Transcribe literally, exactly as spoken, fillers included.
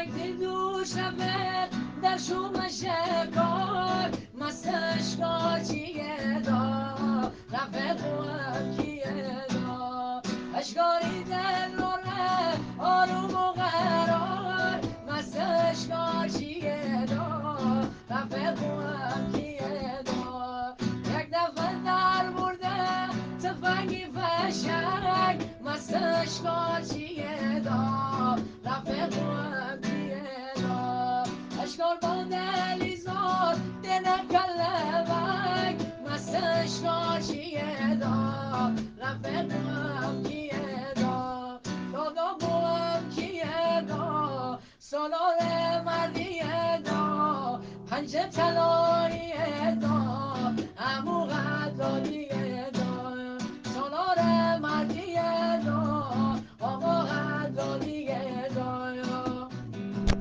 وقتی دوش رفت در شوم شکار مستش کاچیه دا رفت خوام کیه دا اشکاری دل ره آروم و قرار مستش کاچیه دا رفت خوام کیه دا یک دفعه در برده تفنگی فشنگ مستش کاچیه دا رفت خوام کیه دا اشکال با دلیزار دنه کلمک مستش کاچیه دا رفت خوام کیه دا دادا بوم کیه دا سالار مردیه دا پنج طلاییه